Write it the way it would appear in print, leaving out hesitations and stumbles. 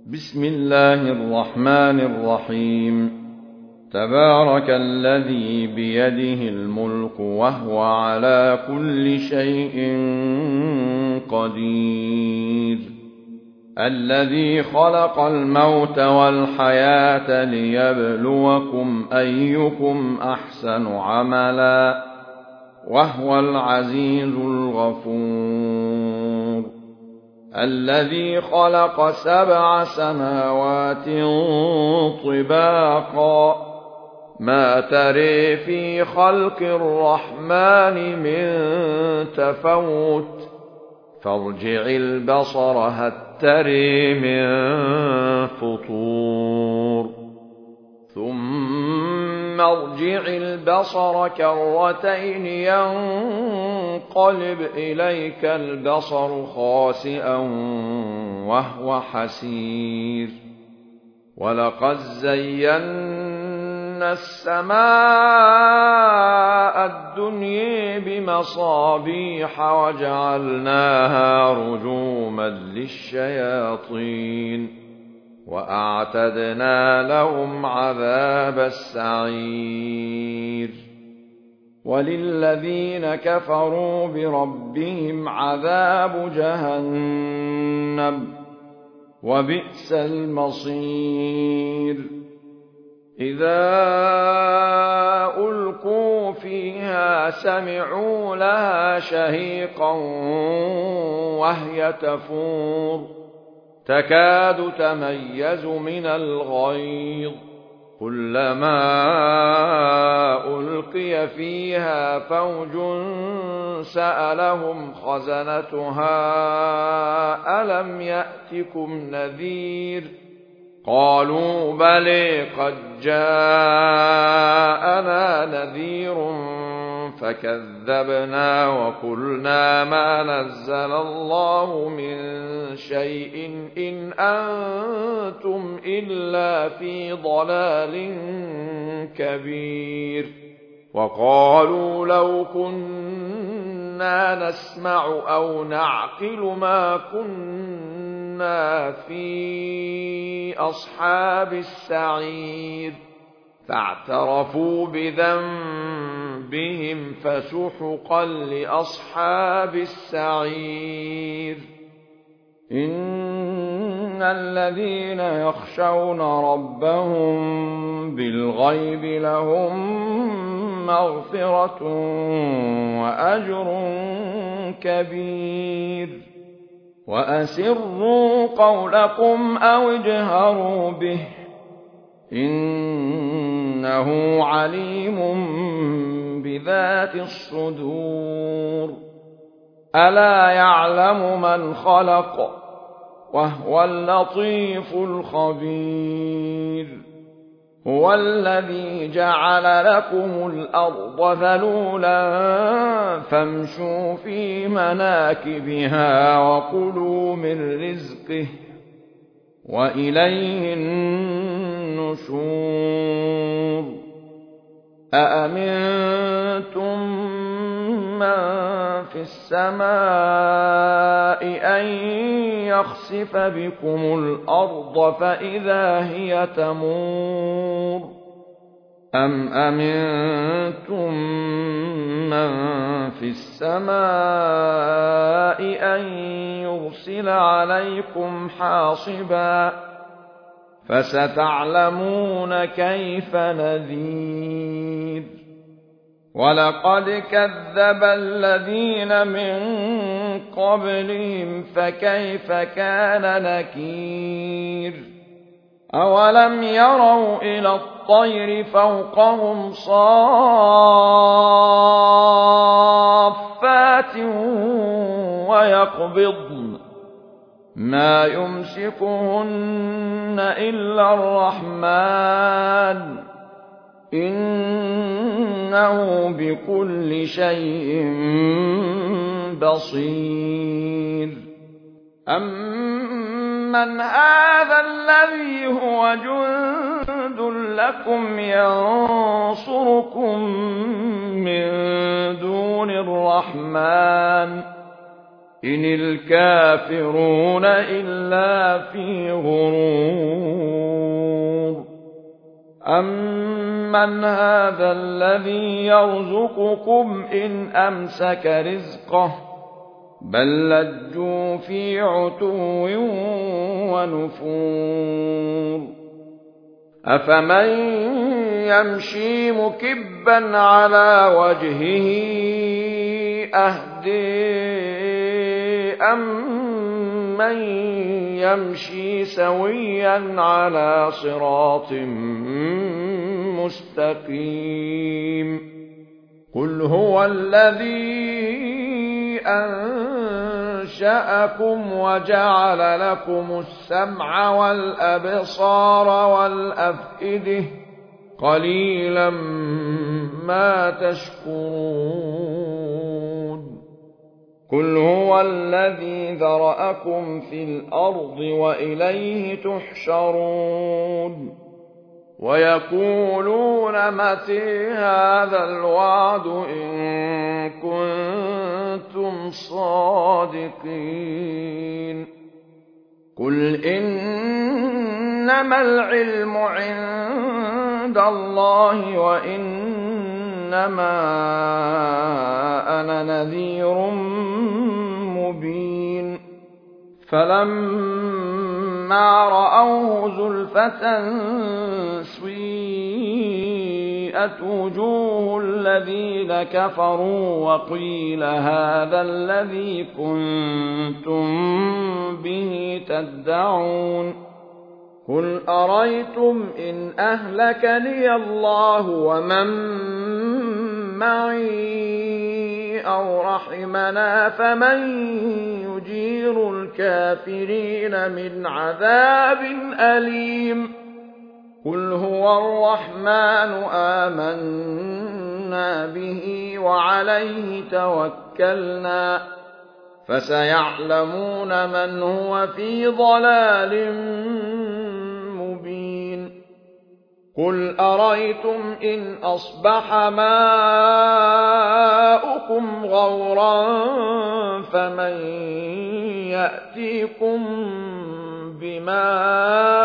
بسم الله الرحمن الرحيم. تبارك الذي بيده الملك وهو على كل شيء قدير. الذي خلق الموت والحياة ليبلوكم أيكم أحسن عملا وهو العزيز الغفور. الذي خلق 7 سماوات طباقا ما تري في خلق الرحمن من تفوت فارجع البصر هل تري من فطور ثم ارجع البصر كرتين ينقلب إليك البصر خاسئا وهو حسير. ولقد زينا السماء الدنيا بمصابيح وجعلناها رجوما للشياطين وأعتدنا لهم عذاب السعير. وللذين كفروا بربهم عذاب جهنم وبئس المصير. إذا ألقوا فيها سمعوا لها شهيقا وهي تفور تكاد تميز من الغيظ كلما ألقي فيها فوج سألهم خزنتها ألم يأتكم نذير قالوا بلى قد جاءنا نذير فكذبنا وقلنا ما نزل الله من شيء إن أنتم إلا في ضلال كبير. وقالوا لو كنا نسمع أو نعقل ما كنا في أصحاب السعير فاعترفوا بذنبهم فسحقا لأصحاب السعير. إن الذين يخشون ربهم بالغيب لهم مغفرة وأجر كبير. وأسروا قولكم أو اجهروا به إنه عليم بذات الصدور. ألا يعلم من خلق وهو اللطيف الخبير. هو الذي جعل لكم الأرض ذلولا فامشوا في مناكبها وكلوا من رزقه وإليه النشور. أأمنتم من في السماء أن يخسف بكم الأرض فإذا هي تمور أم أمنتم من في السماء أن يرسل عليكم حاصبا فستعلمون كيف نذير. ولقد كذب الذين من قبلهم فكيف كان نكير. أولم يروا إلى الطير فوقهم صافات ويقبضن ما يمسكهن إلا الرحمن إنه بكل شيء بصير. أمن هذا الذي هو جند لكم ينصركم من دون الرحمن إن الكافرون إلا في غرور أمن هذا الذي يرزقكم إن أمسك رزقه بل لجوا في عتو ونفور أفمن يمشي مكبا على وجهه أهدي أمن يمشي سويا على صراط مستقيم قل هو الذي أنشأكم وجعل لكم السمع والأبصار والأفئدة قليلا ما تشكرون قل هو الذي ذرأكم في الأرض وإليه تحشرون ويقولون متى هذا الوعد إن كنتم صادقين قل إنما العلم عند الله وإنما أنا نذير مبين فلما رأوه زلفة سيئت وجوه الذين كفروا وقيل هذا الذي كنتم به تدعون قل أريتم إن أهلكني الله ومن معي أو رحمنا فمن يجير الكافرين من عذاب أليم قل هو الرحمن آمنا به وعليه توكلنا فسيعلمون من هو في ضلال مبين قل أريتم إن أصبح ماؤكم غورا فمن يأتيكم بماء